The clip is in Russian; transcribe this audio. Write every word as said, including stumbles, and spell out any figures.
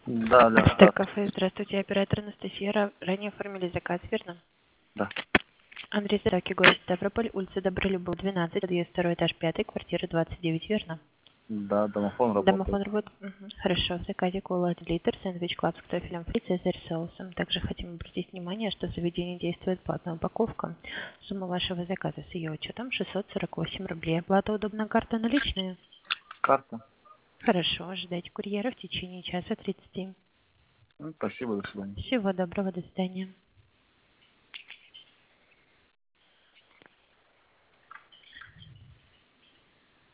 Да, да. Так, кафе, здравствуйте, оператор Анастасия. Ра- Ранее оформили заказ, верно? Да. Андрей Зараки, город Ставрополь, улица Добролюбов, двенадцать, подъезд второй этаж, пятый, квартира двадцать девять, верно? Да, домофон работает. Домофон работает? Угу. Хорошо, в заказе кола один литр, сэндвич клаб с картофелем фри, цезарь соусом. Также хотим обратить внимание, что в заведении действует платная упаковка. Сумма вашего заказа с ее учетом шестьсот сорок восемь рублей. Оплата удобна, карта наличная? Карта. Хорошо, ожидайте курьера в течение часа тридцати. Ну, спасибо, до свидания. Всего доброго, до свидания.